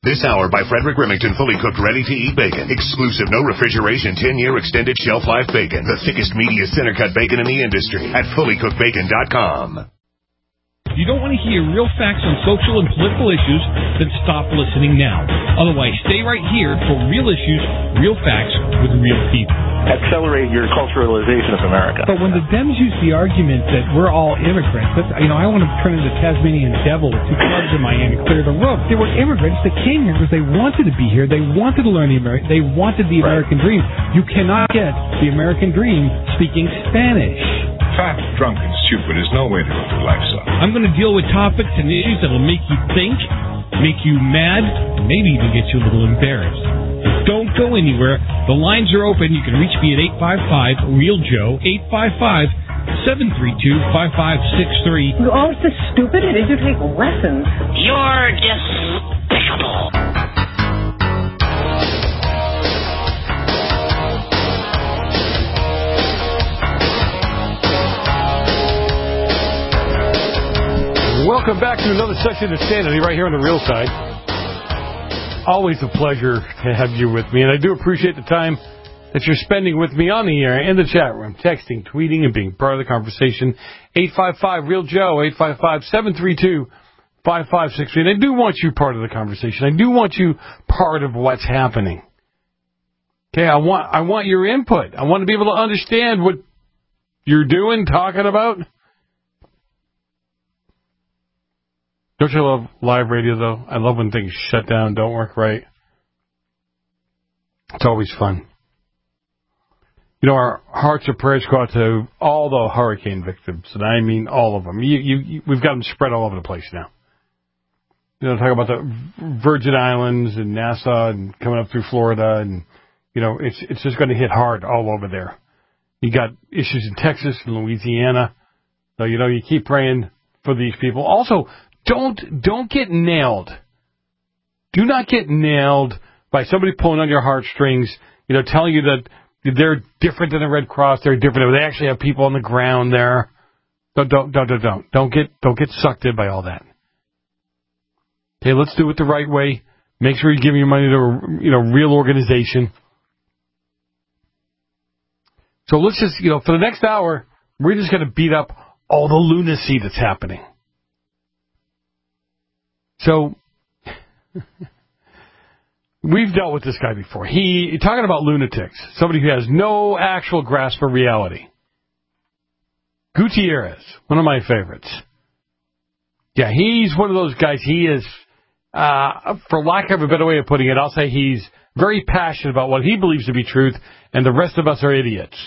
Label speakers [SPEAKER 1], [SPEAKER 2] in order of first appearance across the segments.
[SPEAKER 1] This hour by Frederick Remington, fully cooked, ready-to-eat bacon. Exclusive, no refrigeration, 10-year extended shelf life bacon. The thickest, meatiest center-cut bacon in the industry at fullycookedbacon.com.
[SPEAKER 2] You don't want to hear real facts on social and political issues, then stop listening now. Otherwise, stay right here for real issues, real facts with real people.
[SPEAKER 3] Accelerate your culturalization of America.
[SPEAKER 4] But when the Dems use the argument that we're all immigrants, I want to turn into Tasmanian devil with two clubs in my hand and clear the room. They were immigrants that came here because they wanted to be here. They wanted to learn they wanted the American dream. You cannot get the American dream speaking Spanish.
[SPEAKER 5] Fat, drunk, and stupid is no way to go through life, son.
[SPEAKER 2] I'm going to deal with topics and issues that will make you think, make you mad, and maybe even get you a little embarrassed. Don't go anywhere. The lines are open. You can reach me at 855-REAL-JOE, 855-732-5563.
[SPEAKER 6] You're always so stupid. It is you take lessons.
[SPEAKER 7] You're despicable.
[SPEAKER 8] Welcome back to another session of Sanity right here on the Real Side. Always a pleasure to have you with me, and I do appreciate the time that you're spending with me on the air, in the chat room, texting, tweeting, and being part of the conversation. 855-REAL-JOE, 855-732-5563. And I do want you part of the conversation. I do want you part of what's happening. Okay, I want your input. I want to be able to understand what you're doing, talking about. Don't you love live radio, though? I love when things shut down, don't work right. It's always fun. You know, our hearts and prayers go out to all the hurricane victims, and I mean all of them. We've got them spread all over the place now. You know, talk about the Virgin Islands and Nassau and coming up through Florida, and, you know, it's just going to hit hard all over there. You got issues in Texas and Louisiana. So, you know, you keep praying for these people. Also, Don't get nailed. Do not get nailed by somebody pulling on your heartstrings, you know, telling you that they're different than the Red Cross, they're different. They actually have people on the ground there. Don't get sucked in by all that. Okay, let's do it the right way. Make sure you're giving your money to a, you know, real organization. So let's just, you know, for the next hour, we're just going to beat up all the lunacy that's happening. So, we've dealt with this guy before. Talking about lunatics, somebody who has no actual grasp of reality. Gutierrez, one of my favorites. Yeah, he's one of those guys. He is, for lack of a better way of putting it, I'll say he's very passionate about what he believes to be truth, and the rest of us are idiots.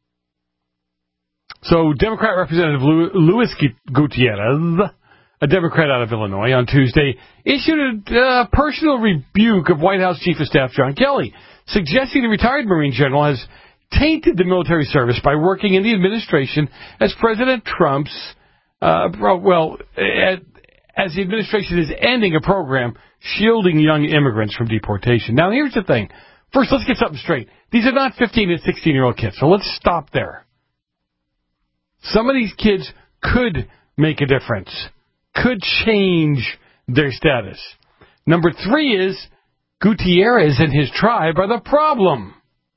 [SPEAKER 8] So, Democrat Representative Luis Gutierrez, a Democrat out of Illinois, on Tuesday, issued a personal rebuke of White House Chief of Staff John Kelly, suggesting the retired Marine general has tainted the military service by working in the administration as President Trump's, as the administration is ending a program shielding young immigrants from deportation. Now, here's the thing. First, let's get something straight. These are not 15 and 16-year-old kids, so let's stop there. Some of these kids could make a difference. Could change their status. Number 3 is Gutierrez and his tribe are the problem.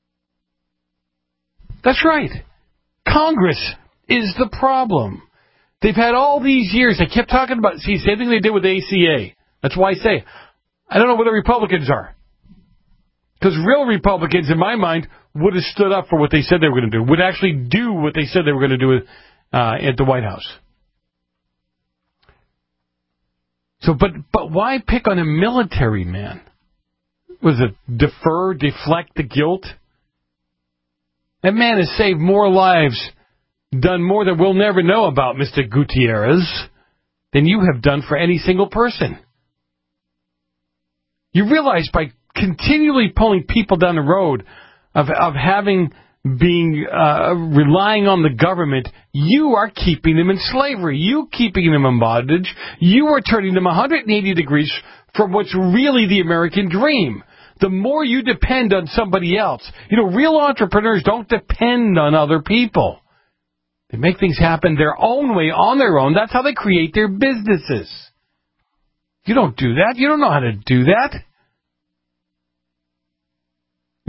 [SPEAKER 8] That's right. Congress is the problem. They've had all these years. They kept talking about, same thing they did with the ACA. That's why I say, I don't know what the Republicans are. Because real Republicans, in my mind, would have stood up for what they said they were going to do, would actually do what they said they were going to do at the White House. So, but why pick on a military man? Was it deflect the guilt? That man has saved more lives, done more that we'll never know about, Mr. Gutierrez, than you have done for any single person. You realize by continually pulling people down the road of relying on the government, you are keeping them in slavery. You keeping them in bondage. You are turning them 180 degrees from what's really the American dream. The more you depend on somebody else. You know, real entrepreneurs don't depend on other people. They make things happen their own way, on their own. That's how they create their businesses. You don't do that. You don't know how to do that.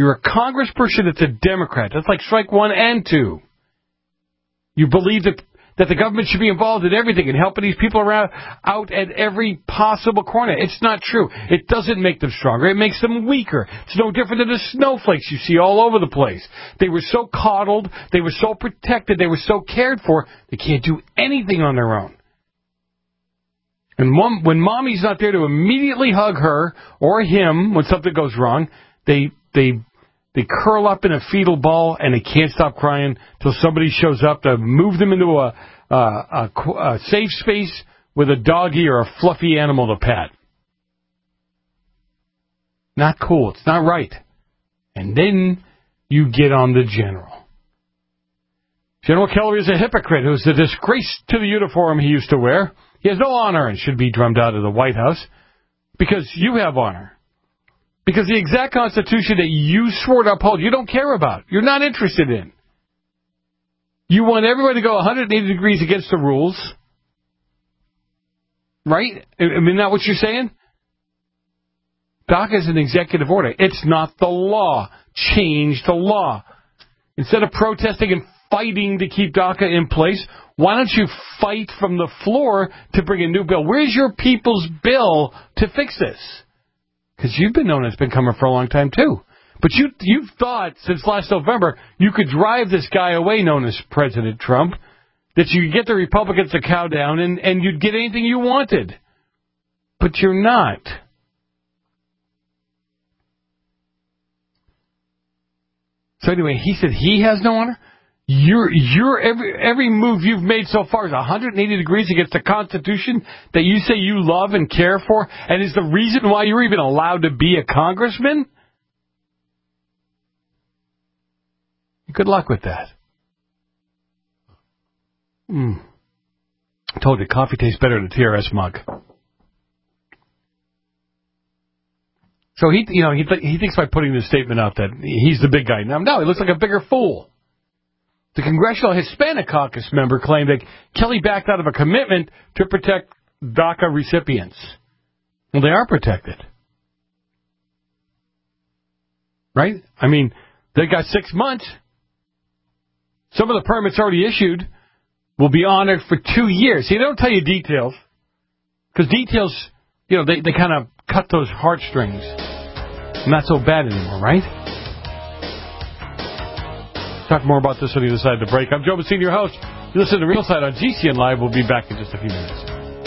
[SPEAKER 8] You're a congressperson that's a Democrat. That's like strike 1 and 2. You believe that the government should be involved in everything and helping these people out at every possible corner. It's not true. It doesn't make them stronger. It makes them weaker. It's no different than the snowflakes you see all over the place. They were so coddled. They were so protected. They were so cared for. They can't do anything on their own. And when mommy's not there to immediately hug her or him when something goes wrong, they curl up in a fetal ball and they can't stop crying till somebody shows up to move them into a safe space with a doggy or a fluffy animal to pet. Not cool. It's not right. And then you get on the general. General Keller is a hypocrite who's a disgrace to the uniform he used to wear. He has no honor and should be drummed out of the White House because you have honor. Because the exact Constitution that you swore to uphold, you don't care about. You're not interested in. You want everybody to go 180 degrees against the rules. Right? I mean, not what you're saying? DACA is an executive order. It's not the law. Change the law. Instead of protesting and fighting to keep DACA in place, why don't you fight from the floor to bring a new bill? Where's your people's bill to fix this? Because you've been known it's been coming for a long time, too. But you've thought since last November you could drive this guy away, known as President Trump, that you could get the Republicans to cow down and you'd get anything you wanted. But you're not. So anyway, he said he has no honor. Every move you've made so far is 180 degrees against the Constitution that you say you love and care for, and is the reason why you're even allowed to be a congressman? Good luck with that. I told you, coffee tastes better in a TRS mug. So he thinks by putting this statement out that he's the big guy. No, he looks like a bigger fool. The Congressional Hispanic Caucus member claimed that Kelly backed out of a commitment to protect DACA recipients. Well, they are protected. Right? I mean, they got 6 months. Some of the permits already issued will be honored for 2 years. See, they don't tell you details. Because details, they kind of cut those heartstrings. Not so bad anymore, right? Talk more about this on the other side of the break. I'm Joe Messina, your host. Listen to Real Side on GCN Live. We'll be back in just a few minutes.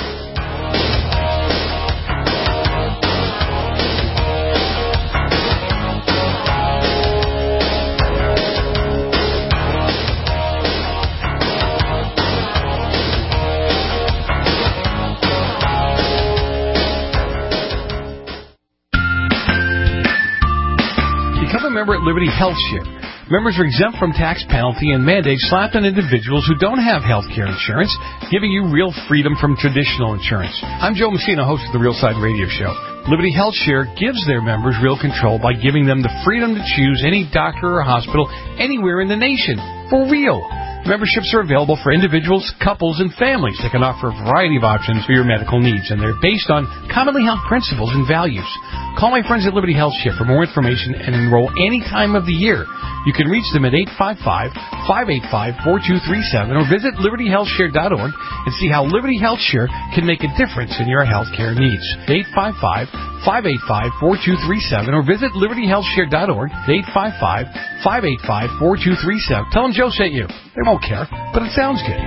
[SPEAKER 8] Become a member at Liberty Health Share. Members are exempt from tax penalty and mandates slapped on individuals who don't have health care insurance, giving you real freedom from traditional insurance. I'm Joe Messina, host of the Real Side Radio Show. Liberty Health Share gives their members real control by giving them the freedom to choose any doctor or hospital anywhere in the nation. For real. Memberships are available for individuals, couples, and families that can offer a variety of options for your medical needs, and they're based on commonly held principles and values. Call my friends at Liberty Health Share for more information and enroll any time of the year. You can reach them at 855-585-4237 or visit libertyhealthshare.org and see how Liberty Health Share can make a difference in your health care needs. 855-585-4237 or visit libertyhealthshare.org. 855-585-4237. Tell them Joe sent you. They won't care, but it sounds good.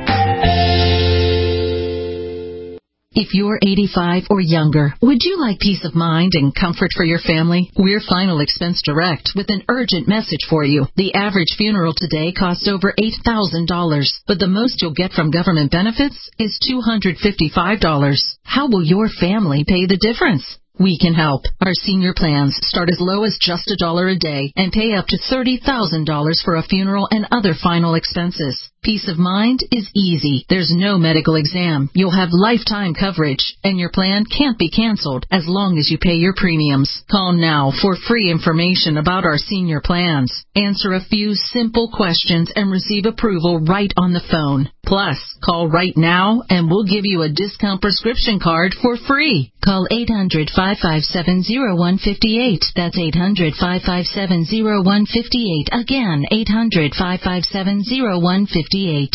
[SPEAKER 9] If you're 85 or younger, would you like peace of mind and comfort for your family? We're Final Expense Direct with an urgent message for you. The average funeral today costs over $8,000, but the most you'll get from government benefits is $255. How will your family pay the difference? We can help. Our senior plans start as low as just $1 a day and pay up to $30,000 for a funeral and other final expenses. Peace of mind is easy. There's no medical exam. You'll have lifetime coverage, and your plan can't be canceled as long as you pay your premiums. Call now for free information about our senior plans. Answer a few simple questions and receive approval right on the phone. Plus, call right now and we'll give you a discount prescription card for free. Call 800-5 800-557-0158. That's 800-557-0158. Again, 800-557-0158.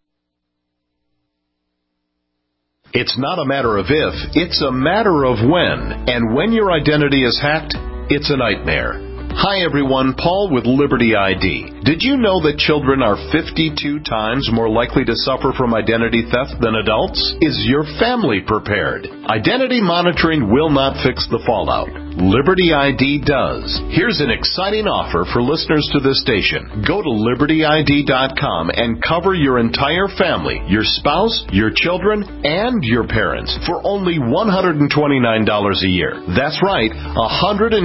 [SPEAKER 10] It's not a matter of if, it's a matter of when. And when your identity is hacked, it's a nightmare. Hi everyone, Paul with Liberty ID. Did you know that children are 52 times more likely to suffer from identity theft than adults? Is your family prepared? Identity monitoring will not fix the fallout. Liberty ID does. Here's an exciting offer for listeners to this station. Go to LibertyID.com and cover your entire family, your spouse, your children, and your parents for only $129 a year. That's right, $129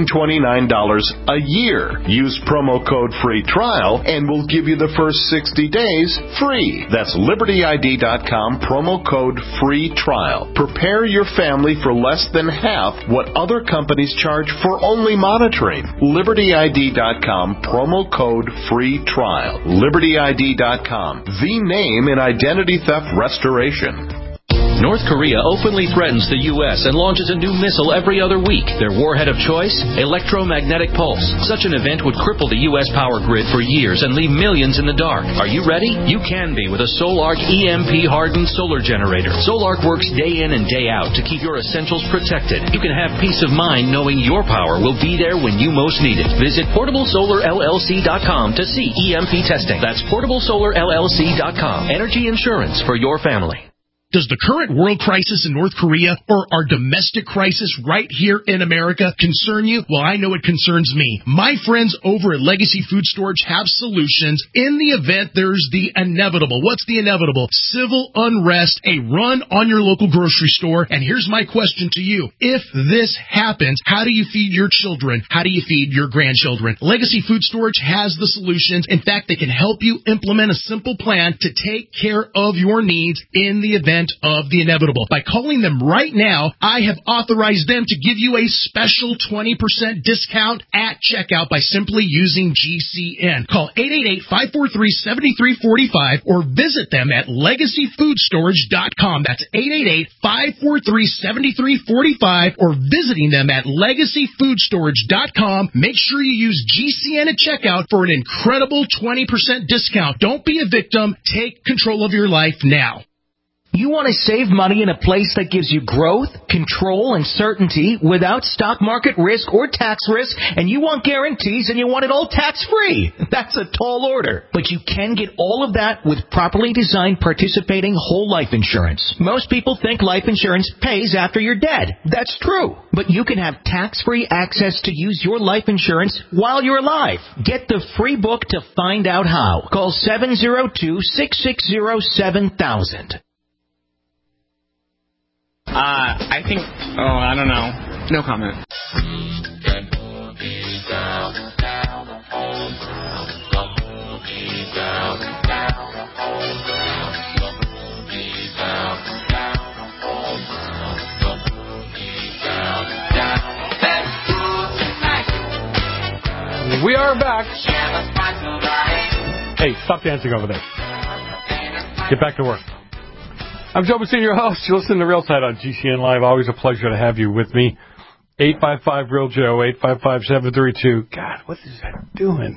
[SPEAKER 10] a year. Use promo code free trial and we'll give you the first 60 days free. That's LibertyID.com, promo code free trial. Prepare your family for less than half what other companies charge for only monitoring. LibertyID.com, promo code free trial. LibertyID.com, the name in identity theft restoration.
[SPEAKER 11] North Korea openly threatens the U.S. and launches a new missile every other week. Their warhead of choice? Electromagnetic pulse. Such an event would cripple the U.S. power grid for years and leave millions in the dark. Are you ready? You can be with a Solarc EMP-hardened solar generator. Solarc works day in and day out to keep your essentials protected. You can have peace of mind knowing your power will be there when you most need it. Visit PortableSolarLLC.com to see EMP testing. That's PortableSolarLLC.com. Energy insurance for your family.
[SPEAKER 12] Does the current world crisis in North Korea or our domestic crisis right here in America concern you? Well, I know it concerns me. My friends over at Legacy Food Storage have solutions in the event there's the inevitable. What's the inevitable? Civil unrest, a run on your local grocery store. And here's my question to you. If this happens, how do you feed your children? How do you feed your grandchildren? Legacy Food Storage has the solutions. In fact, they can help you implement a simple plan to take care of your needs in the event of the inevitable. By calling them right now, I have authorized them to give you a special 20% discount at checkout by simply using GCN. Call 888-543-7345 or visit them at LegacyFoodStorage.com. That's 888-543-7345 or visiting them at LegacyFoodStorage.com. Make sure you use GCN at checkout for an incredible 20% discount. Don't be a victim. Take control of your life now.
[SPEAKER 13] You want to save money in a place that gives you growth, control, and certainty without stock market risk or tax risk, and you want guarantees and you want it all tax-free. That's a tall order. But you can get all of that with properly designed participating whole life insurance. Most people think life insurance pays after you're dead. That's true. But you can have tax-free access to use your life insurance while you're alive. Get the free book to find out how. Call 702-660-7000.
[SPEAKER 14] I think, I don't know. No comment.
[SPEAKER 8] We are back. Hey, stop dancing over there. Get back to work. I'm Joe Messina, your host. You listen to Real Side on GCN Live. Always a pleasure to have you with me. 855-REAL-JOE, 855-732. God, what is that doing?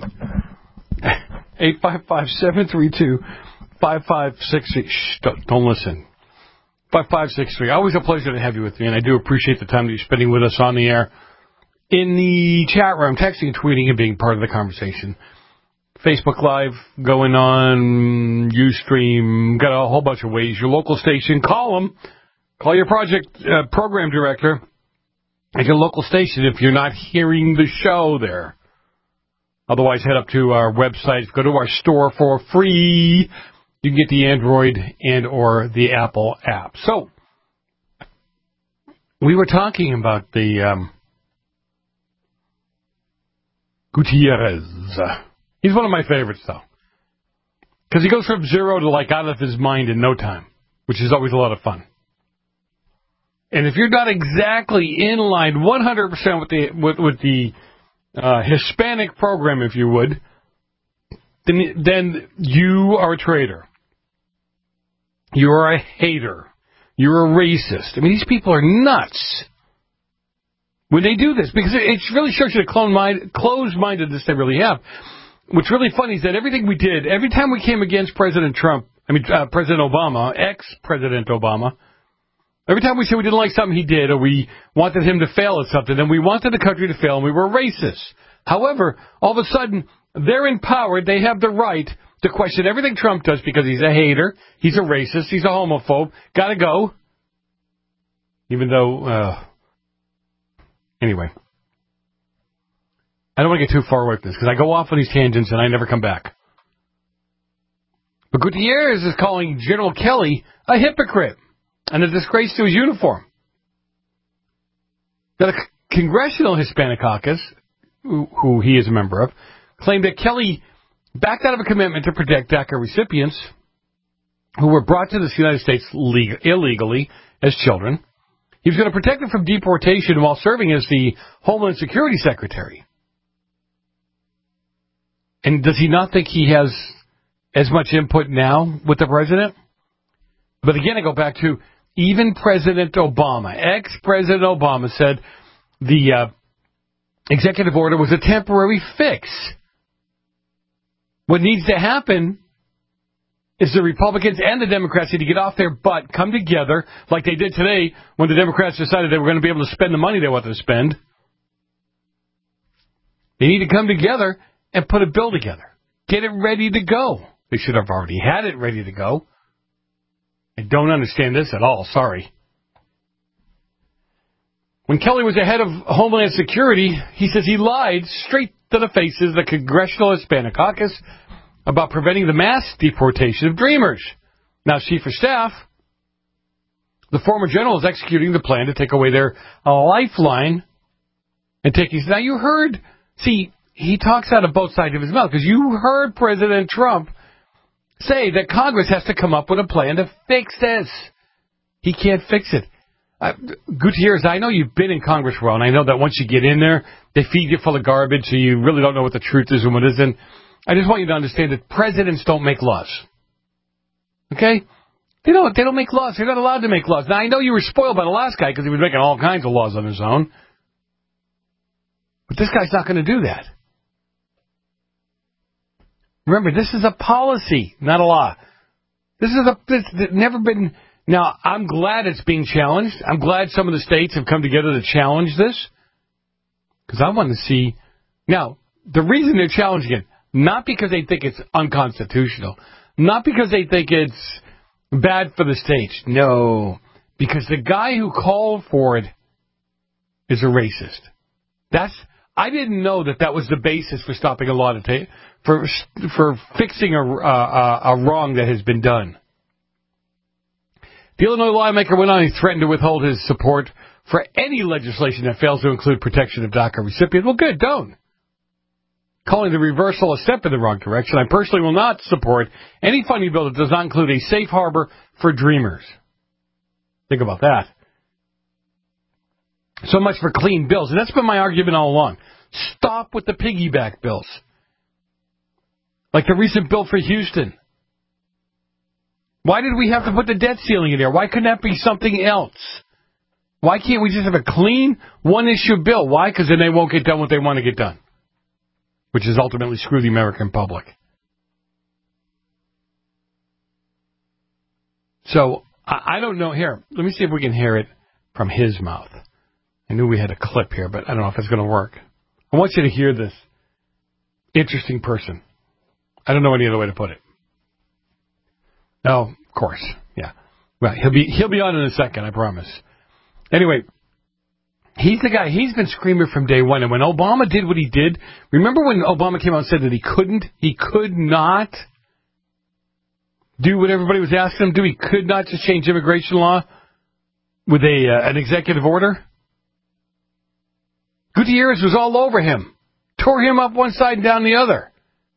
[SPEAKER 8] 855-732-5563. Shh, don't listen. 5563. Always a pleasure to have you with me, and I do appreciate the time that you're spending with us on the air. In the chat room, texting and tweeting and being part of the conversation. Facebook Live going on, Ustream, got a whole bunch of ways. Your local station, call them. Call your program director at your local station if you're not hearing the show there. Otherwise, head up to our website. Go to our store for free. You can get the Android and or the Apple app. So, we were talking about the Gutierrez. He's one of my favorites, though. Because he goes from zero to, like, out of his mind in no time, which is always a lot of fun. And if you're not exactly in line 100% with the Hispanic program, if you would, then you are a traitor. You are a hater. You're a racist. I mean, these people are nuts. when they do this, because it really shows you the closed-mindedness they really have. What's really funny is that everything we did, every time we came against President Obama, ex-President Obama, every time we said we didn't like something he did or we wanted him to fail at something, then we wanted the country to fail and we were racist. However, all of a sudden, they're empowered. They have the right to question everything Trump does because he's a hater, he's a racist, he's a homophobe. Gotta go. Even though, anyway. I don't want to get too far away from this because I go off on these tangents and I never come back. But Gutierrez is calling General Kelly a hypocrite and a disgrace to his uniform. Now, the Congressional Hispanic Caucus, who he is a member of, claimed that Kelly backed out of a commitment to protect DACA recipients who were brought to the United States illegally as children. He was going to protect them from deportation while serving as the Homeland Security Secretary. And does he not think he has as much input now with the president? But again, I go back to even President Obama, ex-President Obama, said the executive order was a temporary fix. What needs to happen is the Republicans and the Democrats need to get off their butt, come together, like they did today when the Democrats decided they were going to be able to spend the money they wanted to spend. They need to come together and put a bill together. Get it ready to go. They should have already had it ready to go. I don't understand this at all. Sorry. When Kelly was the head of Homeland Security, he says he lied straight to the faces of the Congressional Hispanic Caucus about preventing the mass deportation of Dreamers. Now, Chief of Staff, the former general, is executing the plan to take away their lifeline and taking... Now, you heard... See, he talks out of both sides of his mouth because you heard President Trump say that Congress has to come up with a plan to fix this. He can't fix it. Gutierrez, I know you've been in Congress for a while, and I know that once you get in there, they feed you full of garbage, so you really don't know what the truth is and what isn't. I just want you to understand that presidents don't make laws. Okay? They don't make laws. They're not allowed to make laws. Now, I know you were spoiled by the last guy because he was making all kinds of laws on his own. But this guy's not going to do that. Remember, this is a policy, not a law. This never been... Now, I'm glad it's being challenged. I'm glad some of the states have come together to challenge this. Because I want to see... Now, the reason they're challenging it, not because they think it's unconstitutional, not because they think it's bad for the states. No, because the guy who called for it is a racist. I didn't know that was the basis for stopping a law for fixing a wrong that has been done. The Illinois lawmaker went on and threatened to withhold his support for any legislation that fails to include protection of DACA recipients. Well, good, don't. Calling the reversal a step in the wrong direction, I personally will not support any funding bill that does not include a safe harbor for Dreamers. Think about that. So much for clean bills. And that's been my argument all along. Stop with the piggyback bills. Like the recent bill for Houston. Why did we have to put the debt ceiling in there? Why couldn't that be something else? Why can't we just have a clean, one-issue bill? Why? Because then they won't get done what they want to get done, which is ultimately screw the American public. So, I don't know. Here, let me see if we can hear it from his mouth. I knew we had a clip here, but I don't know if it's going to work. I want you to hear this interesting person. I don't know any other way to put it. Oh, of course. Yeah. Right. He'll be on in a second, I promise. Anyway, he's the guy. He's been screaming from day one. And when Obama did what he did, remember when Obama came out and said that he could not do what everybody was asking him to do? He could not just change immigration law with an executive order? Gutierrez was all over him. Tore him up one side and down the other.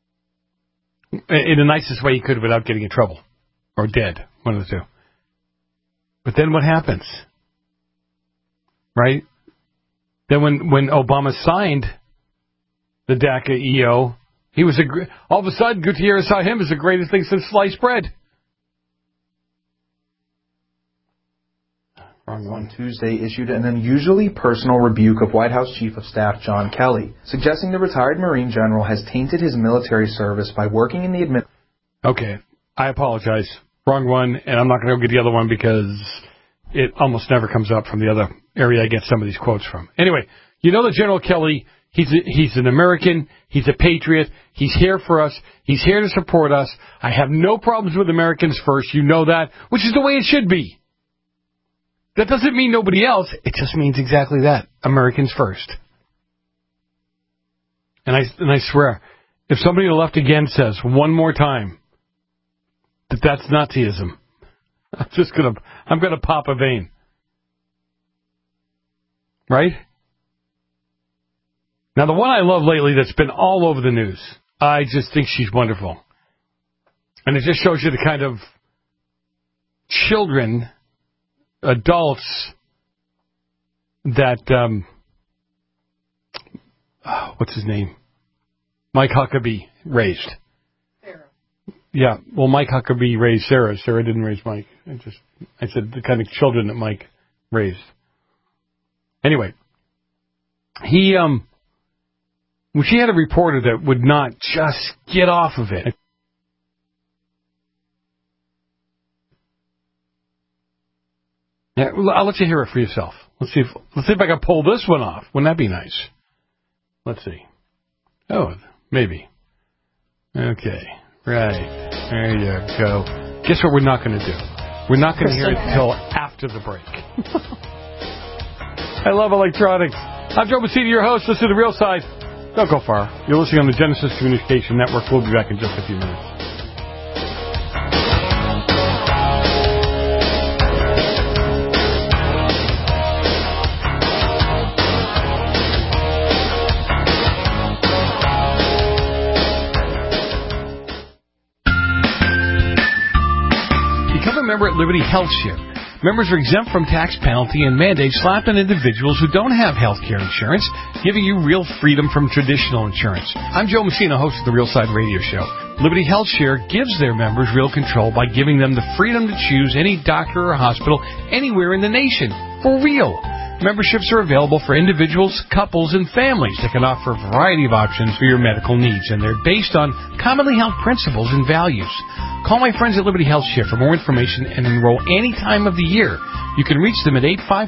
[SPEAKER 8] In the nicest way he could without getting in trouble. Or dead. One of the two. But then what happens? Right? Then when Obama signed the DACA EO, he was all of a sudden Gutierrez saw him as the greatest thing since sliced bread.
[SPEAKER 15] on Tuesday issued an unusually personal rebuke of White House Chief of Staff John Kelly, suggesting the retired Marine general has tainted his military service by working in the administration.
[SPEAKER 8] Okay, I apologize. Wrong one, and I'm not going to go get the other one because it almost never comes up from the other area I get some of these quotes from. Anyway, you know that General Kelly, he's an American, he's a patriot, he's here for us, he's here to support us. I have no problems with Americans first, you know that, which is the way it should be. That doesn't mean nobody else, it just means exactly that, Americans first. And I swear, if somebody on the left again says one more time that that's Nazism, I'm gonna pop a vein. Right? Now, the one I love lately that's been all over the news, I just think she's wonderful. And it just shows you the kind of children, adults, that, what's his name? Mike Huckabee raised. Sarah. Yeah, well, Mike Huckabee raised Sarah. Sarah didn't raise Mike. I said the kind of children that Mike raised. Anyway, when she had a reporter that would not just get off of it. Yeah, I'll let you hear it for yourself. Let's see if I can pull this one off. Wouldn't that be nice? Let's see. Oh, maybe. Okay, right. There you go. Guess what we're not going to do? We're not going to hear it until after the break. I love electronics. I'm Joe Messina, your host. Listen to The Real Side. Don't go far. You're listening on the Genesis Communication Network. We'll be back in just a few minutes. Become a member at Liberty Health Share. Members are exempt from tax penalty and mandates slapped on individuals who don't have health care insurance, giving you real freedom from traditional insurance. I'm Joe Messina, host of the Real Side Radio Show. Liberty Health Share gives their members real control by giving them the freedom to choose any doctor or hospital anywhere in the nation. For real. Memberships are available for individuals, couples, and families that can offer a variety of options for your medical needs, and they're based on commonly held principles and values. Call my friends at Liberty Health Share for more information and enroll any time of the year. You can reach them at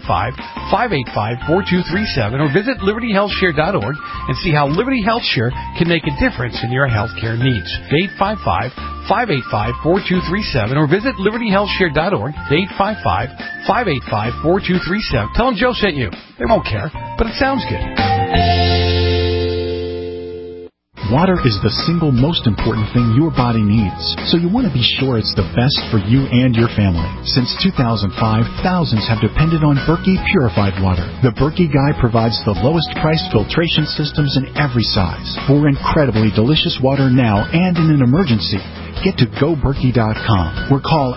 [SPEAKER 8] 855-585-4237 or visit libertyhealthshare.org and see how Liberty Health Share can make a difference in your health care needs. 855-585-4237 or visit libertyhealthshare.org. 855-585-4237. Tell them Joe sent you. They won't care, but it sounds good.
[SPEAKER 16] Water is the single most important thing your body needs, so you want to be sure it's the best for you and your family. Since 2005, thousands have depended on Berkey Purified Water. The Berkey Guy provides the lowest priced filtration systems in every size. For incredibly delicious water now and in an emergency, get to GoBerkey.com or call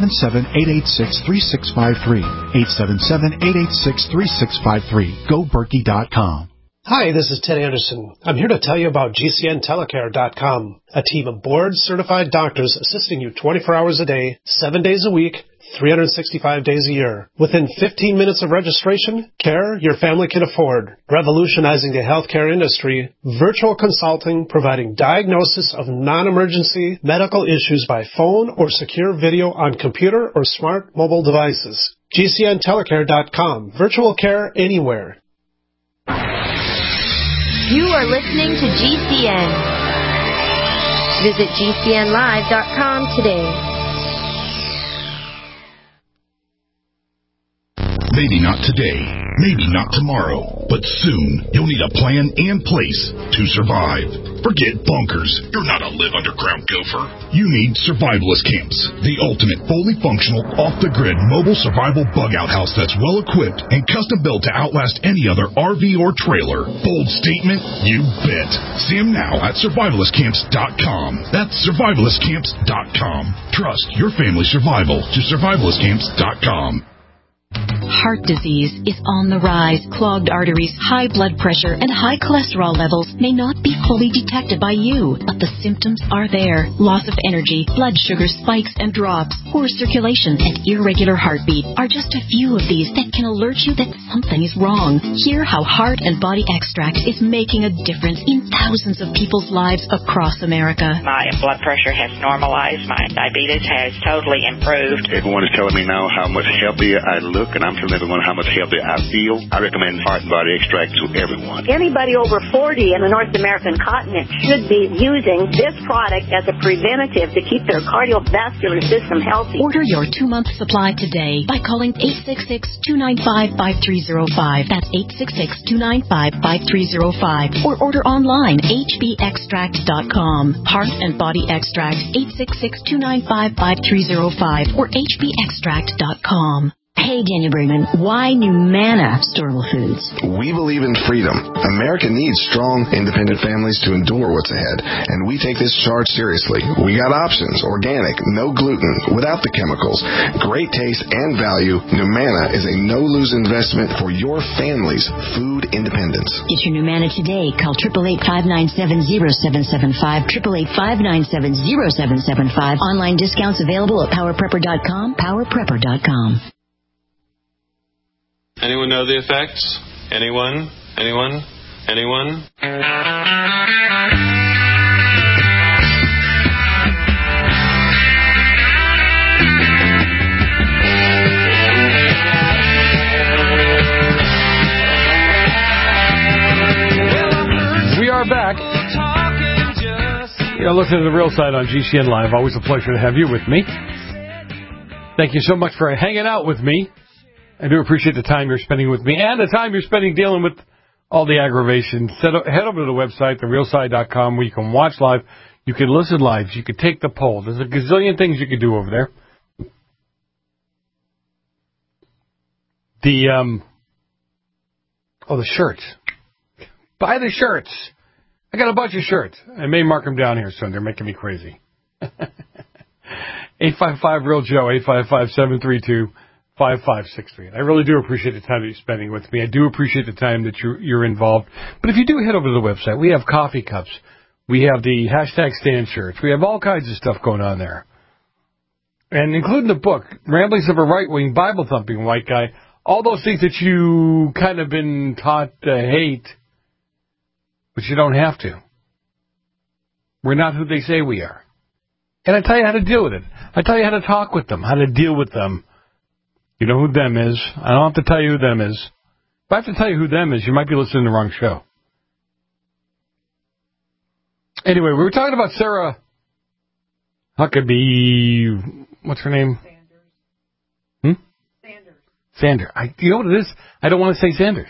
[SPEAKER 16] 877-886-3653. 877-886-3653. GoBerkey.com.
[SPEAKER 17] Hi, this is Ted Anderson. I'm here to tell you about GCNTelecare.com, a team of board-certified doctors assisting you 24 hours a day, 7 days a week, 365 days a year. Within 15 minutes of registration, care your family can afford. Revolutionizing the healthcare industry, virtual consulting providing diagnosis of non-emergency medical issues by phone or secure video on computer or smart mobile devices. GCNTelecare.com, virtual care anywhere.
[SPEAKER 18] You are listening to GCN. Visit GCNlive.com today.
[SPEAKER 19] Maybe not today, maybe not tomorrow, but soon you'll need a plan in place to survive. Forget bunkers. You're not a live underground gopher. You need survivalist camps, the ultimate fully functional, off-the-grid mobile survival bug-out house that's well-equipped and custom-built to outlast any other RV or trailer. Bold statement? You bet. See them now at survivalistcamps.com. That's survivalistcamps.com. Trust your family's survival to survivalistcamps.com.
[SPEAKER 9] heart disease is on the rise. Clogged arteries, high blood pressure, and high cholesterol levels may not be fully detected by you, but the symptoms are there. Loss of energy, blood sugar spikes and drops, poor circulation, and irregular heartbeat are just a few of these that can alert you that something is wrong. Hear how Heart and Body Extract is making a difference in thousands of people's lives across America.
[SPEAKER 7] My blood pressure has normalized. My diabetes has totally improved.
[SPEAKER 20] Everyone is telling me now how much healthier I look, and I'm telling everyone how much healthier I feel. I recommend Heart and Body Extract to everyone.
[SPEAKER 6] Anybody over 40 in the North American continent should be using this product as a preventative to keep their cardiovascular system healthy.
[SPEAKER 9] Order your 2-month supply today by calling 866-295-5305. That's 866-295-5305. Or order online, hbextract.com. Heart and Body Extract, 866-295-5305 or hbextract.com.
[SPEAKER 21] Hey, Daniel Bergman, why Numana Storable Foods?
[SPEAKER 22] We believe in freedom. America needs strong, independent families to endure what's ahead, and we take this charge seriously. We got options: organic, no gluten, without the chemicals, great taste and value. Numana is a no-lose investment for your family's food independence.
[SPEAKER 21] Get your Numana today. Call 888-597-0775, 888-597-0775. Online discounts available at PowerPrepper.com, PowerPrepper.com.
[SPEAKER 23] Anyone know the effects? Anyone? Anyone? Anyone?
[SPEAKER 8] We are back. You're listening to The Real Side on GCN Live. Always a pleasure to have you with me. Thank you so much for hanging out with me. I do appreciate the time you're spending with me and the time you're spending dealing with all the aggravation. Head over to the website, therealside.com, where you can watch live. You can listen live. You can take the poll. There's a gazillion things you can do over there. The shirts. Buy the shirts. I got a bunch of shirts. I may mark them down here soon. They're making me crazy. 855-REAL-JOE, 855-732-5563. I really do appreciate the time that you're spending with me. I do appreciate the time that you're involved. But if you do head over to the website, we have coffee cups. We have the hashtag stand shirts. We have all kinds of stuff going on there. And including the book, Ramblings of a Right-Wing Bible-Thumping White Guy, all those things that you kind of been taught to hate, but you don't have to. We're not who they say we are. And I tell you how to deal with it. I tell you how to talk with them, how to deal with them. You know who them is. I don't have to tell you who them is. If I have to tell you who them is, you might be listening to the wrong show. Anyway, we were talking about Sarah Huckabee. What's her name? Sanders. You know what it is? I don't want to say Sanders.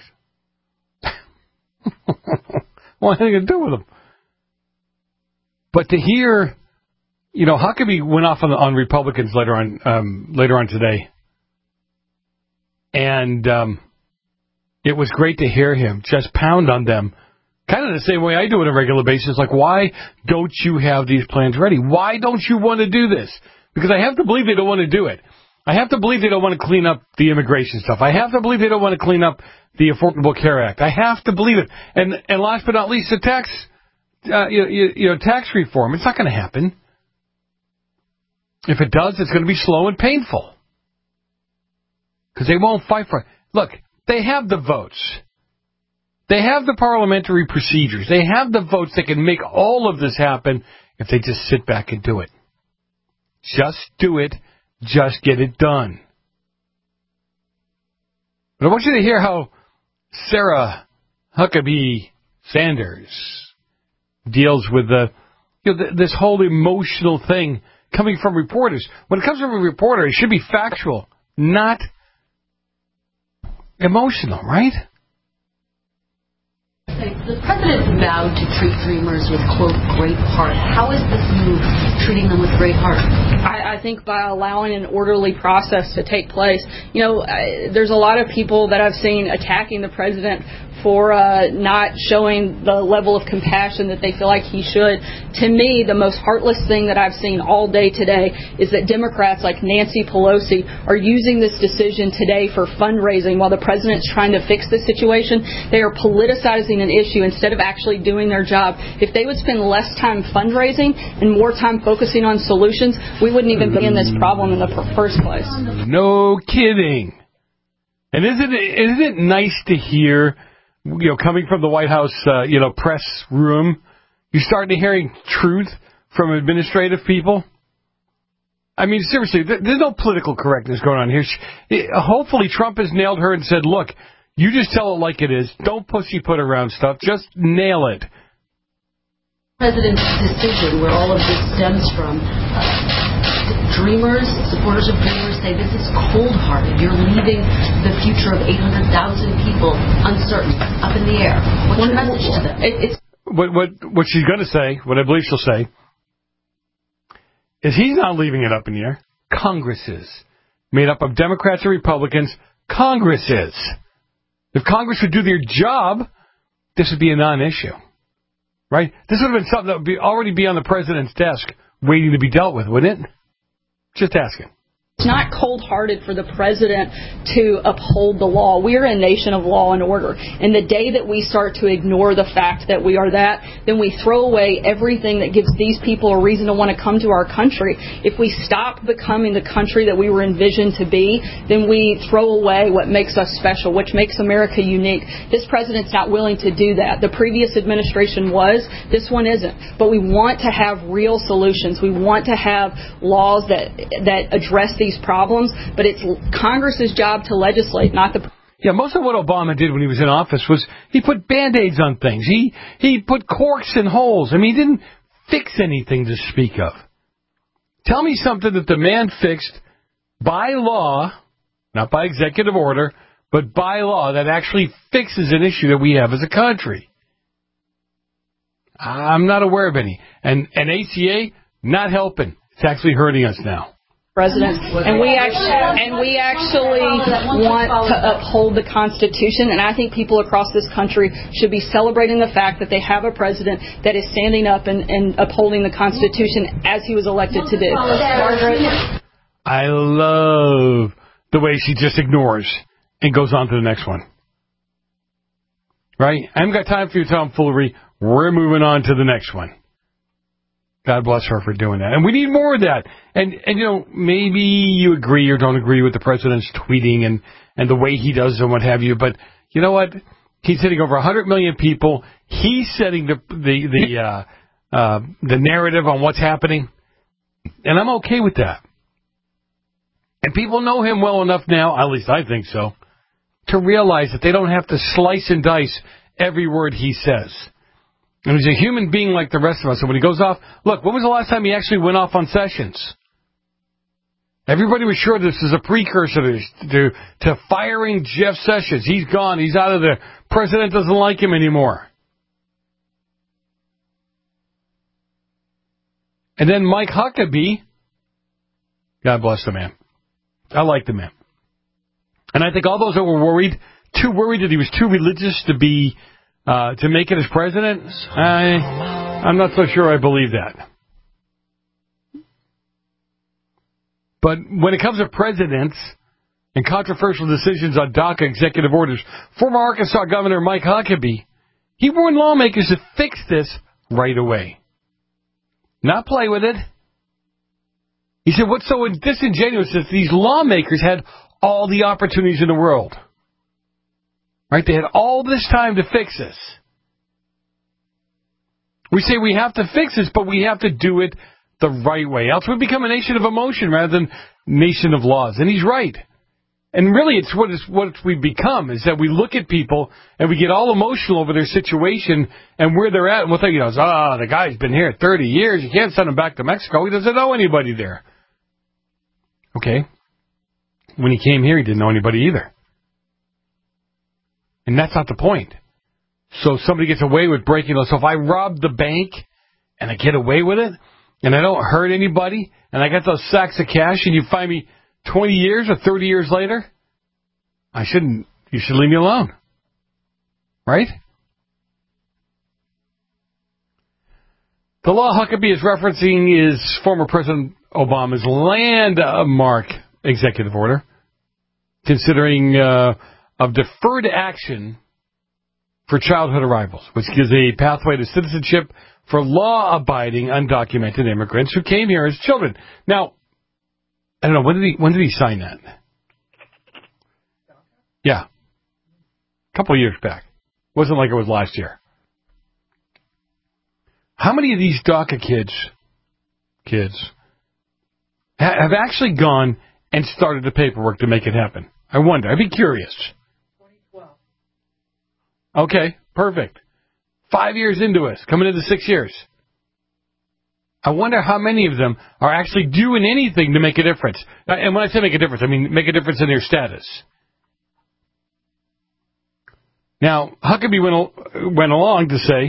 [SPEAKER 8] What anything to do with them? But to hear, Huckabee went off on Republicans later on today. And it was great to hear him just pound on them, kind of the same way I do on a regular basis. Like, why don't you have these plans ready? Why don't you want to do this? Because I have to believe they don't want to do it. I have to believe they don't want to clean up the immigration stuff. I have to believe they don't want to clean up the Affordable Care Act. I have to believe it. And last but not least, the tax reform. It's not going to happen. If it does, it's going to be slow and painful. Because they won't fight for it. Look, they have the votes. They have the parliamentary procedures. They have the votes that can make all of this happen if they just sit back and do it. Just do it. Just get it done. But I want you to hear how Sarah Huckabee Sanders deals with this whole emotional thing coming from reporters. When it comes from a reporter, it should be factual, not emotional, right?
[SPEAKER 1] The president vowed to treat Dreamers with, quote, great heart. How is this move treating them with great heart?
[SPEAKER 3] I think by allowing an orderly process to take place. You know, there's a lot of people that I've seen attacking the president for not showing the level of compassion that they feel like he should. To me, the most heartless thing that I've seen all day today is that Democrats like Nancy Pelosi are using this decision today for fundraising while the president's trying to fix the situation. They are politicizing an issue instead of actually doing their job. If they would spend less time fundraising and more time focusing on solutions, we wouldn't even be in this problem in the first place.
[SPEAKER 8] No kidding. And isn't it nice to hear, you know, coming from the White House, press room, you're starting to hearing truth from administrative people? I mean, seriously, there's no political correctness going on here. Hopefully Trump has nailed her and said, look, you just tell it like it is. Don't pussyfoot around stuff. Just nail it.
[SPEAKER 1] President's decision, where all of this stems from, Dreamers, supporters of Dreamers say this is cold-hearted. You're leaving the future of 800,000 people uncertain, up in the air. What's your message to them?
[SPEAKER 8] What she's going to say, what I believe she'll say, is he's not leaving it up in the air. Congress is. Made up of Democrats and Republicans. Congress is. If Congress would do their job, this would be a non-issue. Right? This would have been something that would already be on the president's desk waiting to be dealt with, wouldn't it? Just asking.
[SPEAKER 3] It's not cold-hearted for the president to uphold the law. We are a nation of law and order. And the day that we start to ignore the fact that we are that, then we throw away everything that gives these people a reason to want to come to our country. If we stop becoming the country that we were envisioned to be, then we throw away what makes us special, which makes America unique. This president's not willing to do that. The previous administration was. This one isn't. But we want to have real solutions. We want to have laws that address these problems, but it's Congress's job to legislate, not the...
[SPEAKER 8] Yeah, most of what Obama did when he was in office was he put Band-Aids on things. He put corks in holes. I mean, he didn't fix anything to speak of. Tell me something that the man fixed by law, not by executive order, but by law, that actually fixes an issue that we have as a country. I'm not aware of any. And ACA, not helping. It's actually hurting us now.
[SPEAKER 3] President, and we actually want to uphold the Constitution, and I think people across this country should be celebrating the fact that they have a president that is standing up and upholding the Constitution as he was elected to do. Margaret?
[SPEAKER 8] I love the way she just ignores and goes on to the next one. Right? I haven't got time for your tomfoolery. We're moving on to the next one. God bless her for doing that. And we need more of that. And maybe you agree or don't agree with the president's tweeting and the way he does and what have you. But you know what? He's hitting over 100 million people. He's setting the narrative on what's happening. And I'm okay with that. And people know him well enough now, at least I think so, to realize that they don't have to slice and dice every word he says. And he's a human being like the rest of us. So when he goes off, look, when was the last time he actually went off on Sessions? Everybody was sure this is a precursor to firing Jeff Sessions. He's gone. He's out of there. President doesn't like him anymore. And then Mike Huckabee, God bless the man. I like the man. And I think all those that were too worried that he was too religious to be to make it as president, I'm not so sure I believe that. But when it comes to presidents and controversial decisions on DACA executive orders, former Arkansas Governor Mike Huckabee, he warned lawmakers to fix this right away. Not play with it. He said, what's so disingenuous is these lawmakers had all the opportunities in the world. Right? They had all this time to fix this. We say we have to fix this, but we have to do it the right way. Else we become a nation of emotion rather than nation of laws. And he's right. And really, it's what we become, is that we look at people and we get all emotional over their situation and where they're at. And we'll think, the guy's been here 30 years. You can't send him back to Mexico. He doesn't know anybody there. Okay. When he came here, he didn't know anybody either. And that's not the point. So somebody gets away with breaking those. So if I rob the bank and I get away with it and I don't hurt anybody and I got those sacks of cash and you find me 20 years or 30 years later, you should leave me alone. Right? The law Huckabee is referencing is former President Obama's landmark executive order, considering of deferred action for childhood arrivals, which gives a pathway to citizenship for law-abiding, undocumented immigrants who came here as children. Now, I don't know, when did he sign that? Yeah. A couple of years back. Wasn't like it was last year. How many of these DACA kids have actually gone and started the paperwork to make it happen? I wonder. I'd be curious. 2012. Okay, perfect. 5 years into us, coming into 6 years. I wonder how many of them are actually doing anything to make a difference. And when I say make a difference, I mean make a difference in their status. Now, Huckabee went along to say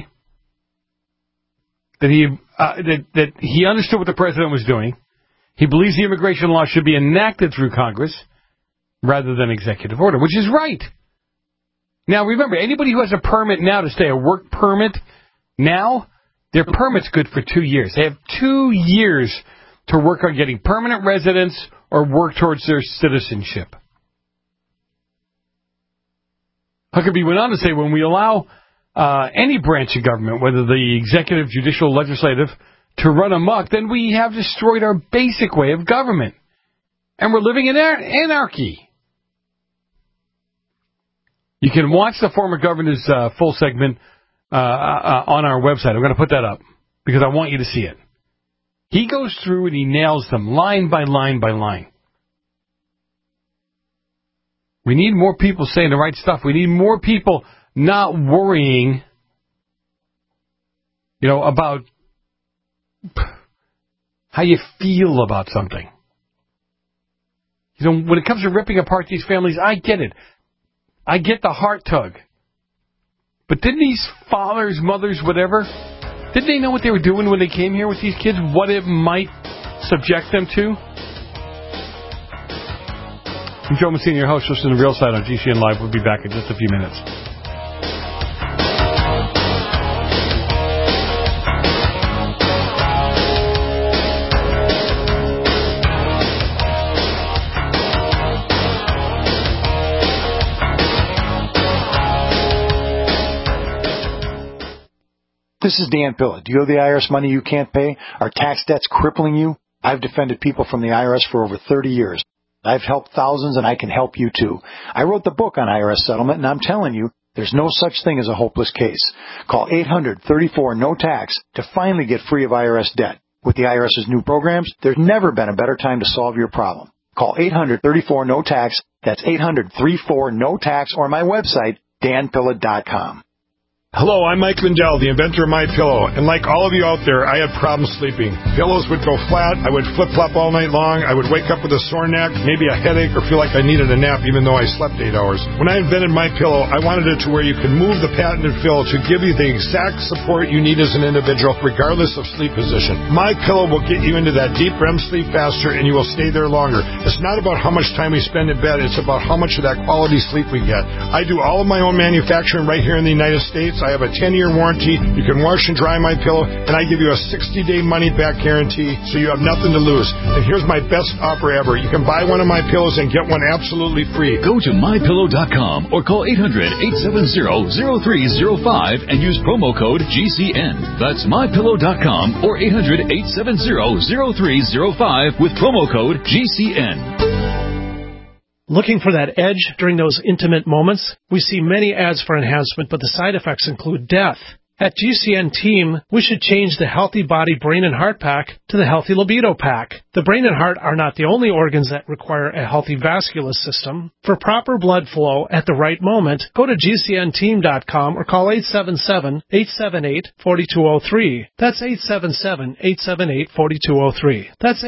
[SPEAKER 8] that he understood what the president was doing. He believes the immigration law should be enacted through Congress rather than executive order, which is right. Now, remember, anybody who has a permit now to stay, a work permit now, their permit's good for 2 years. They have 2 years to work on getting permanent residence or work towards their citizenship. Huckabee went on to say, when we allow any branch of government, whether the executive, judicial, legislative, to run amok, then we have destroyed our basic way of government. And we're living in anarchy. You can watch the former governor's full segment on our website. I'm going to put that up because I want you to see it. He goes through and he nails them line by line by line. We need more people saying the right stuff. We need more people not worrying, about how you feel about something. When it comes to ripping apart these families, I get it. I get the heart tug. But didn't these fathers, mothers, whatever, didn't they know what they were doing when they came here with these kids? What it might subject them to? I'm Joe Messina, your host. Listen to Real Side on GCN Live. We'll be back in just a few minutes.
[SPEAKER 2] This is Dan Pilla. Do you owe the IRS money you can't pay? Are tax debts crippling you? I've defended people from the IRS for over 30 years. I've helped thousands, and I can help you, too. I wrote the book on IRS settlement, and I'm telling you, there's no such thing as a hopeless case. Call 800-34-NO-TAX to finally get free of IRS debt. With the IRS's new programs, there's never been a better time to solve your problem. Call 800-34-NO-TAX. That's 800-34-NO-TAX, or my website, danpilla.com.
[SPEAKER 4] Hello, I'm Mike Lindell, the inventor of MyPillow, and like all of you out there, I had problems sleeping. Pillows would go flat, I would flip-flop all night long, I would wake up with a sore neck, maybe a headache, or feel like I needed a nap even though I slept 8 hours. When I invented MyPillow, I wanted it to where you could move the patented fill to give you the exact support you need as an individual, regardless of sleep position. MyPillow will get you into that deep REM sleep faster, and you will stay there longer. It's not about how much time we spend in bed, it's about how much of that quality sleep we get. I do all of my own manufacturing right here in the United States. I have a 10-year warranty. You can wash and dry MyPillow, and I give you a 60-day money-back guarantee, so you have nothing to lose. And here's my best offer ever. You can buy one of my pillows and get one absolutely free.
[SPEAKER 5] Go to MyPillow.com or call 800-870-0305 and use promo code GCN. That's MyPillow.com or 800-870-0305 with promo code GCN.
[SPEAKER 17] Looking for that edge during those intimate moments? We see many ads for enhancement, but the side effects include death. At GCN Team, we should change the Healthy Body, Brain, and Heart Pack to the Healthy Libido Pack. The brain and heart are not the only organs that require a healthy vascular system. For proper blood flow at the right moment, go to GCNteam.com or call 877-878-4203. That's 877-878-4203. That's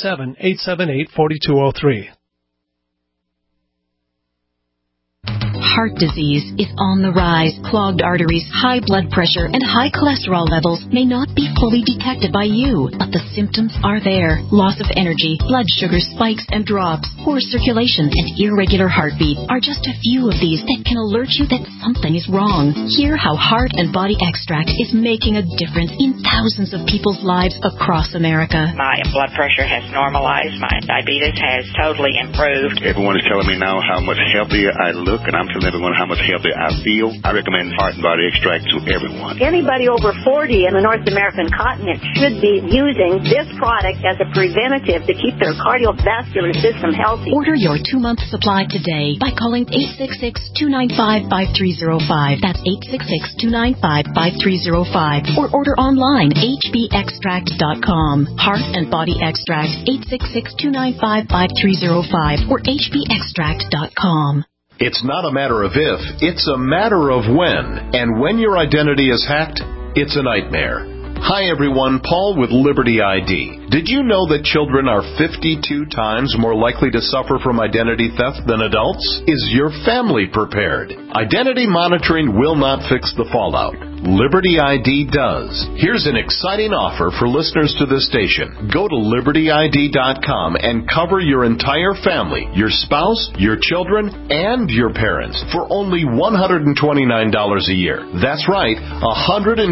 [SPEAKER 17] 877-878-4203.
[SPEAKER 9] heart disease is on the rise. Clogged arteries, high blood pressure, and high cholesterol levels may not be fully detected by you, but the symptoms are there. Loss of energy, blood sugar spikes and drops, poor circulation, and irregular heartbeat are just a few of these that can alert you that something is wrong. Hear how Heart and Body Extract is making a difference in thousands of people's lives across America.
[SPEAKER 7] My blood pressure has normalized. My diabetes has totally improved.
[SPEAKER 20] Everyone is telling me now how much healthier I look, and I'm telling everyone how much healthier I feel. I recommend Heart and Body Extract to everyone.
[SPEAKER 6] Anybody over 40 in the North American continent should be using this product as a preventative to keep their cardiovascular system healthy.
[SPEAKER 9] Order your 2-month supply today by calling 866-295-5305. That's 866-295-5305. Or order online, hbextract.com. Heart and Body Extract, 866-295-5305 or hbextract.com.
[SPEAKER 10] It's not a matter of if, it's a matter of when. And when your identity is hacked, it's a nightmare. Hi everyone, Paul with Liberty ID. Did you know that children are 52 times more likely to suffer from identity theft than adults? Is your family prepared? Identity monitoring will not fix the fallout. Liberty ID does. Here's an exciting offer for listeners to this station. Go to libertyid.com and cover your entire family, your spouse, your children, and your parents for only $129 a year. That's right, $129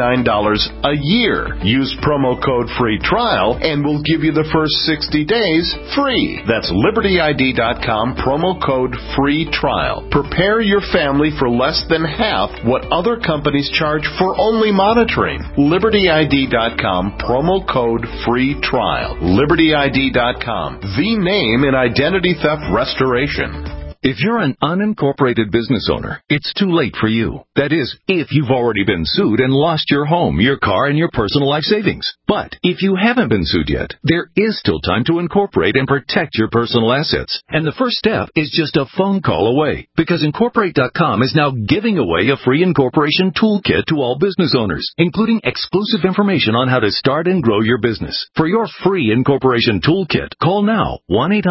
[SPEAKER 10] a year. Use promo code free trial and we'll give you the first 60 days free. That's libertyid.com, promo code free trial. Prepare your family for less than half what other companies charge for only monitoring. LibertyID.com, promo code free trial. LibertyID.com, the name in identity theft restoration.
[SPEAKER 11] If you're an unincorporated business owner, it's too late for you. That is, if you've already been sued and lost your home, your car, and your personal life savings. But if you haven't been sued yet, there is still time to incorporate and protect your personal assets. And the first step is just a phone call away, because Incorporate.com is now giving away a free incorporation toolkit to all business owners, including exclusive information on how to start and grow your business. For your free incorporation toolkit, call now,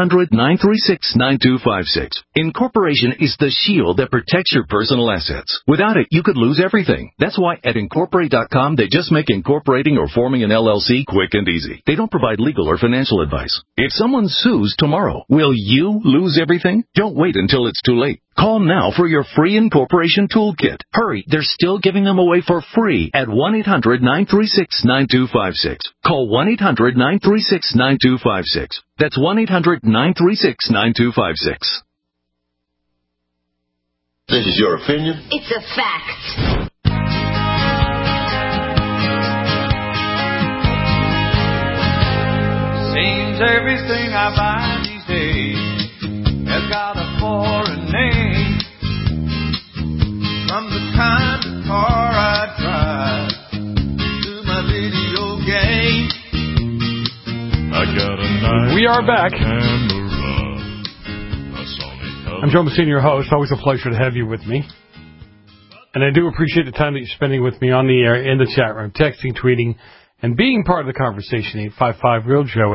[SPEAKER 11] 1-800-936-9256. Incorporation is the shield that protects your personal assets. Without it, you could lose everything. That's why at Incorporate.com, they just make incorporating or forming an LLC quick and easy. They don't provide legal or financial advice. If someone sues tomorrow, will you lose everything? Don't wait until it's too late. Call now for your free incorporation toolkit. Hurry, they're still giving them away for free at 1-800-936-9256. Call 1-800-936-9256. That's 1-800-936-9256.
[SPEAKER 12] This is your opinion?
[SPEAKER 18] It's a fact.
[SPEAKER 24] Seems everything I buy these days has got a foreign name. From the kind of car I drive to my video game.
[SPEAKER 8] I got a nice. We are back. I'm Joe Messina, your host. Always a pleasure to have you with me. And I do appreciate the time that you're spending with me on the air, in the chat room, texting, tweeting, and being part of the conversation. 855-REAL-JOE,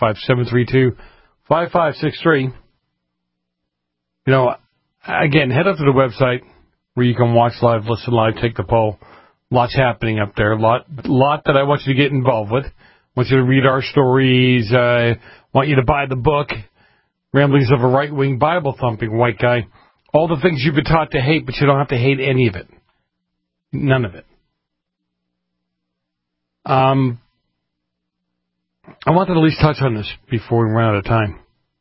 [SPEAKER 8] 855-732-5563. You know, again, head up to the website where you can watch live, listen live, take the poll. Lots happening up there. Lot that I want you to get involved with. I want you to read our stories. I want you to buy the book, Ramblings of a Right-Wing Bible-Thumping White Guy. All the things you've been taught to hate, but you don't have to hate any of it. None of it. I wanted to at least touch on this before we run out of time.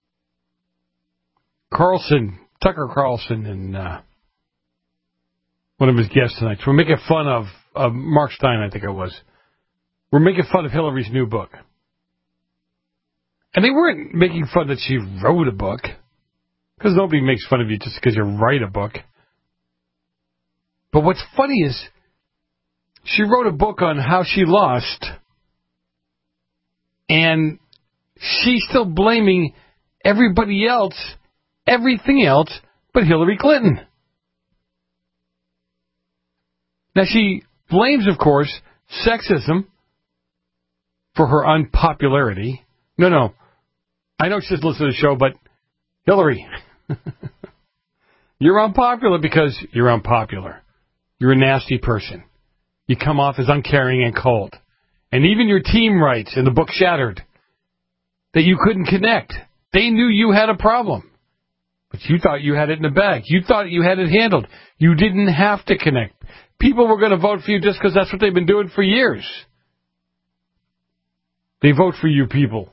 [SPEAKER 8] Tucker Carlson, and one of his guests tonight. So we're making fun of Mark Stein, I think it was. We're making fun of Hillary's new book. And they weren't making fun that she wrote a book, because nobody makes fun of you just because you write a book. But what's funny is she wrote a book on how she lost, and she's still blaming everybody else, everything else, but Hillary Clinton. Now, she blames, of course, sexism for her unpopularity. No. I know she doesn't listen to the show, but Hillary, You're unpopular because you're unpopular. You're a nasty person. You come off as uncaring and cold. And even your team writes in the book Shattered that you couldn't connect. They knew you had a problem. But you thought you had it in the bag. You thought you had it handled. You didn't have to connect. People were going to vote for you just because that's what they've been doing for years. They vote for you people.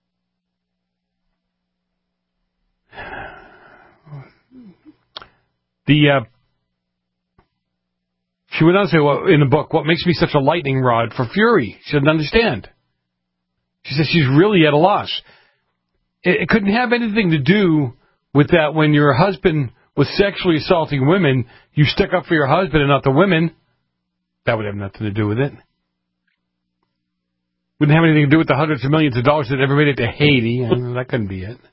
[SPEAKER 8] She went on to say, well, in the book, what makes me such a lightning rod for fury? She doesn't understand. She says she's really at a loss. It couldn't have anything to do with that when your husband was sexually assaulting women, you stuck up for your husband and not the women. That would have nothing to do with it. Wouldn't have anything to do with the hundreds of millions of dollars that never made it to Haiti. That couldn't be it.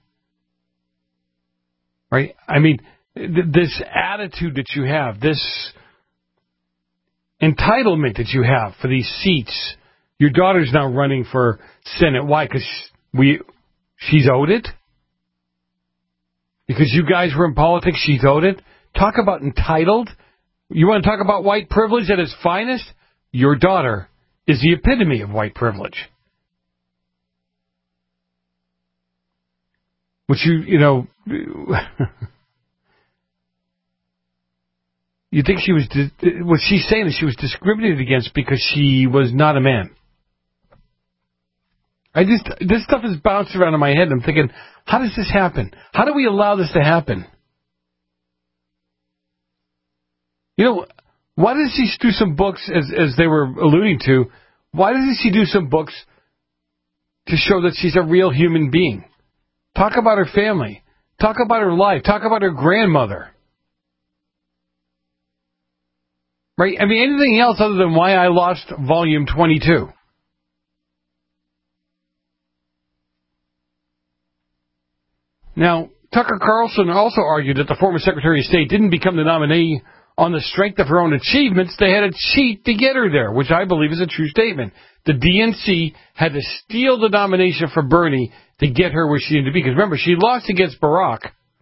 [SPEAKER 8] Right? I mean, this attitude that you have, this entitlement that you have for these seats. Your daughter's now running for Senate. Why? Because she's owed it? Because you guys were in politics, she's owed it? Talk about entitled. You want to talk about white privilege at its finest? Your daughter is the epitome of white privilege. Which you know... You think she was... What she's saying is she was discriminated against because she was not a man. This stuff is bouncing around in my head. I'm thinking, how does this happen? How do we allow this to happen? You know, why does she do some books, as they were alluding to, why doesn't she do some books to show that she's a real human being? Talk about her family. Talk about her life. Talk about her grandmother. Right? I mean, anything else other than Why I Lost Volume 22. Now, Tucker Carlson also argued that the former Secretary of State didn't become the nominee on the strength of her own achievements. They had to cheat to get her there, which I believe is a true statement. The DNC had to steal the nomination for Bernie to get her where she needed to be. Because remember, she lost against Barack.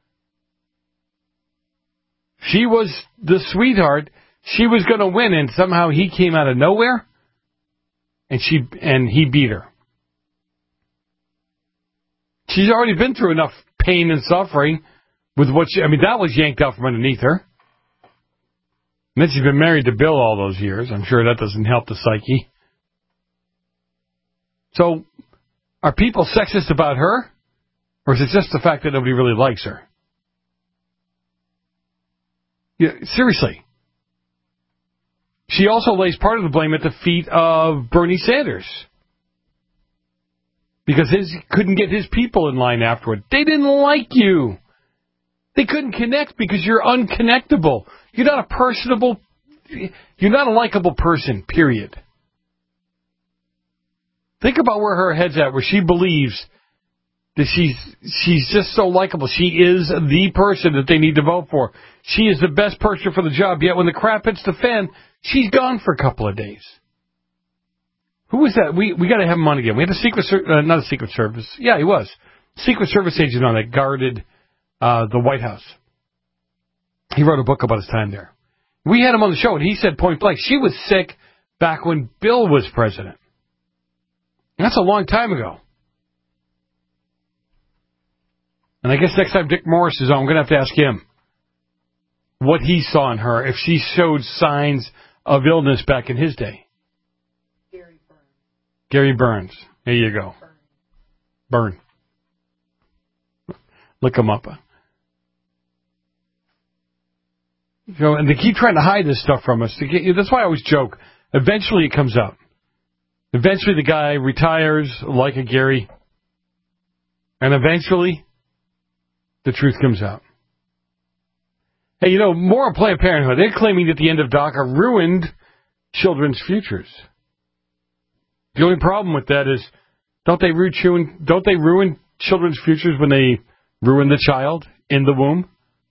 [SPEAKER 8] She was the sweetheart. She was going to win, and somehow he came out of nowhere, and he beat her. She's already been through enough pain and suffering with that was yanked out from underneath her. And then she's been married to Bill all those years. I'm sure that doesn't help the psyche. So, are people sexist about her? Or is it just the fact that nobody really likes her? Yeah, seriously. She also lays part of the blame at the feet of Bernie Sanders. Because he couldn't get his people in line afterward. They didn't like you. They couldn't connect because you're unconnectable. You're not you're not a likable person, period. Think about where her head's at, where she believes that she's just so likable. She is the person that they need to vote for. She is the best person for the job, yet when the crap hits the fan, she's gone for a couple of days. Who was that? We got to have him on again. We had not a Secret Service. Yeah, he was. Secret Service agent on that guarded the White House. He wrote a book about his time there. We had him on the show, and he said point blank, she was sick back when Bill was president. And that's a long time ago. And I guess next time Dick Morris is on, I'm going to have to ask him what he saw in her, if she showed signs of illness back in his day. Gary Burns. There you go. Burn. Look him up. And they keep trying to hide this stuff from us. That's why I always joke. Eventually it comes out. Eventually the guy retires like a Gary. And eventually the truth comes out. Hey, more on Planned Parenthood. They're claiming that the end of DACA ruined children's futures. The only problem with that is, don't they ruin children's futures when they ruin the child in the womb?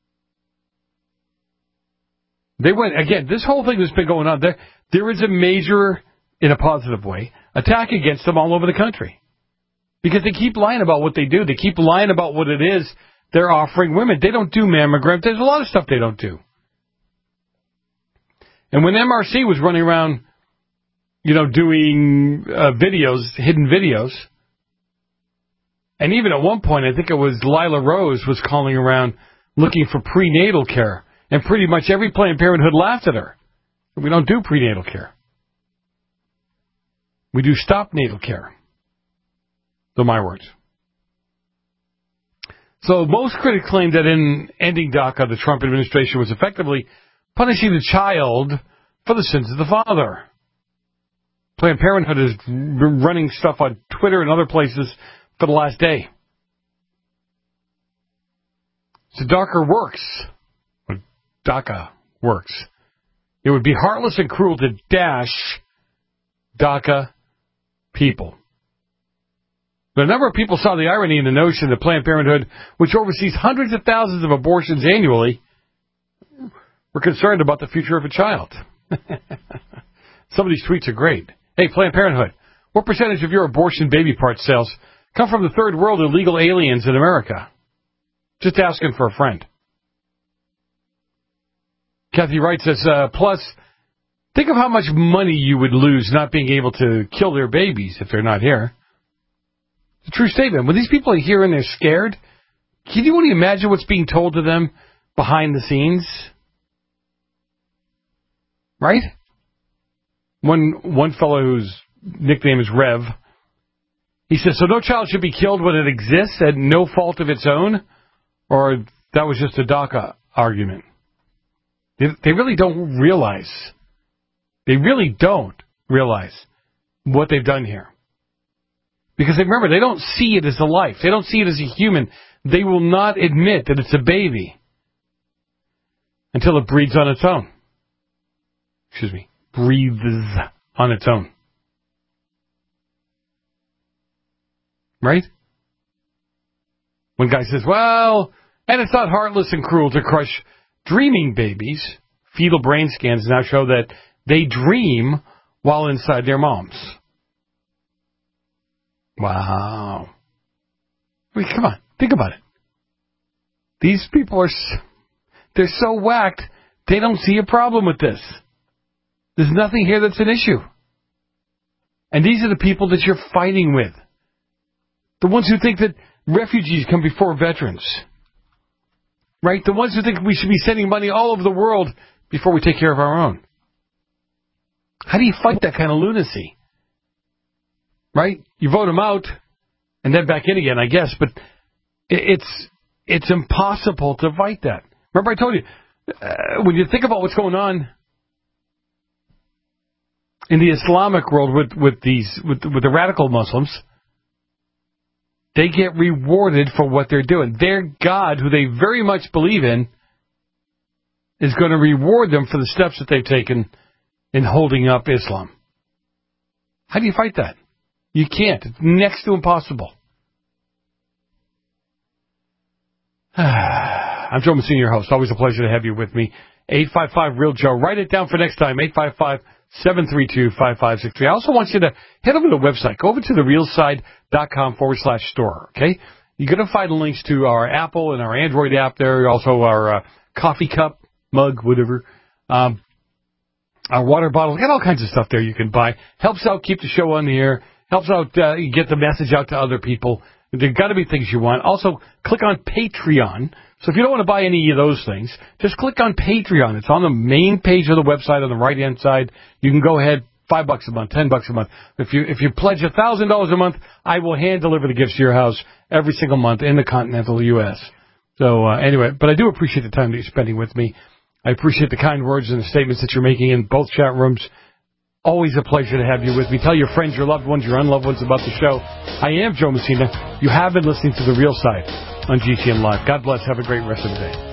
[SPEAKER 8] They went, again, this whole thing that's been going on, there is a major, in a positive way, attack against them all over the country. Because they keep lying about what they do. They keep lying about what it is they're offering women. They don't do mammograms. There's a lot of stuff they don't do. And when MRC was running around, doing videos, hidden videos, and even at one point, I think it was Lila Rose was calling around looking for prenatal care, and pretty much every Planned Parenthood laughed at her. We don't do prenatal care. We do stop natal care. Those are my words. So most critics claim that in ending DACA, the Trump administration was effectively punishing the child for the sins of the father. Planned Parenthood is running stuff on Twitter and other places for the last day. So DACA works. It would be heartless and cruel to dash DACA people. But a number of people saw the irony in the notion that Planned Parenthood, which oversees hundreds of thousands of abortions annually, were concerned about the future of a child. Some of these tweets are great. Hey, Planned Parenthood, what percentage of your abortion baby part sales come from the third world illegal aliens in America? Just asking for a friend. Kathy Wright says, plus, think of how much money you would lose not being able to kill their babies if they're not here. It's a true statement. When these people are here and they're scared, can you only imagine what's being told to them behind the scenes? Right? One fellow whose nickname is Rev, he says, so no child should be killed when it exists at no fault of its own? Or that was just a DACA argument? They really don't realize. They really don't realize what they've done here. Because remember, they don't see it as a life. They don't see it as a human. They will not admit that it's a baby until it breathes on its own. Breathes on its own. Right? One guy says, well, and it's not heartless and cruel to crush dreaming babies. Fetal brain scans now show that they dream while inside their moms. Wow. I mean, come on, think about it. These people they're so whacked, they don't see a problem with this. There's nothing here that's an issue. And these are the people that you're fighting with. The ones who think that refugees come before veterans. Right? The ones who think we should be sending money all over the world before we take care of our own. How do you fight that kind of lunacy? Right? You vote them out and then back in again, I guess. But it's impossible to fight that. Remember I told you, when you think about what's going on in the Islamic world with the radical Muslims, they get rewarded for what they're doing. Their God, who they very much believe in, is going to reward them for the steps that they've taken in holding up Islam. How do you fight that? You can't. It's next to impossible. I'm Joe Messina, your host. Always a pleasure to have you with me. 855-REAL-JOE. Write it down for next time. 855-732-5563. I also want you to head over to the website. Go over to therealside.com/store, okay? You're going to find links to our Apple and our Android app there. Also our coffee cup, mug, whatever. Our water bottles. Got all kinds of stuff there you can buy. Helps out keep the show on the air. Helps out get the message out to other people. There's got to be things you want. Also, click on Patreon. So if you don't want to buy any of those things, just click on Patreon. It's on the main page of the website on the right-hand side. You can go ahead, $5 a month, $10 a month. If you pledge $1,000 a month, I will hand deliver the gifts to your house every single month in the continental U.S. So anyway, but I do appreciate the time that you're spending with me. I appreciate the kind words and the statements that you're making in both chat rooms. Always a pleasure to have you with me. Tell your friends, your loved ones, your unloved ones about the show. I am Joe Messina. You have been listening to The Real Side on GCN Live. God bless. Have a great rest of the day.